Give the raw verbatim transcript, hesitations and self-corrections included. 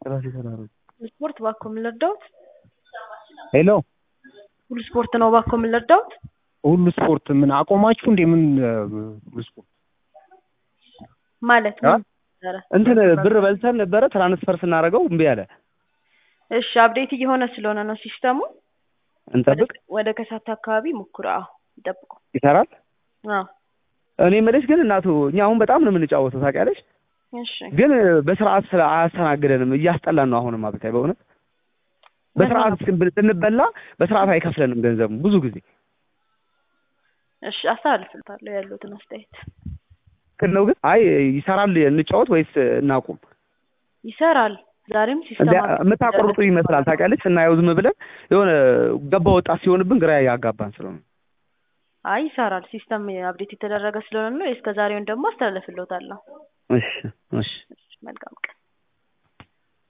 ራሴ ተራሩ ስፖርት ባኮ ምን ልርዳውት? ሄሎ ሁሉ ስፖርት ነው ባኮ ምን ልርዳውት? ሁሉ ስፖርት ምን አቆማችሁ እንዴ? ምን ሁሉ ስፖርት ማለት ምን እንትን ብር በልተን ነበረ ትራንስፈር ስናደርገው እምቢ አለ። እሺ አፕዴት እየሆነ ስለሆነ ነው ሲስተሙ። እንጠብቅ። ወደ ከሳት አካባቢ ሙክራ ይጠብቁ። ይሰራል? አዎ እኔ መለስ ግን እናቱ እኛ አሁን በጣም ነው የምንጫወተው ታውቂያለሽ? እሺ ግን በስርዓት ስለ አያስተናግደንም እያስጠላን ነው። አሁንማ ብታይ በእውነት በስርዓት ስንበላ በስርዓት አይከፍለንም ገንዘቡ ብዙ ጊዜ። እሺ አስተላልፍልታለሁ ያሉትን አስተያየት ከነው ግን አይ ይሰራል እንጫወት ወይስ እናቁም? ይሰራል። ዛሬም ሲስተም የምታቆርጡ ይመስላል ታውቂያለሽ? ስናየው ዝም ብለን የሆነ ገባ ወጣ ሲሆንብን ግራ ያጋባን ስለሆነ አይ ይሰራል። ሲስተም አፕዴት የተደረገ ስለሆነ ነው። እስከ ዛሬውን ደግሞ አስተላልፍልዎታለሁ። እሺ እሺ መልካም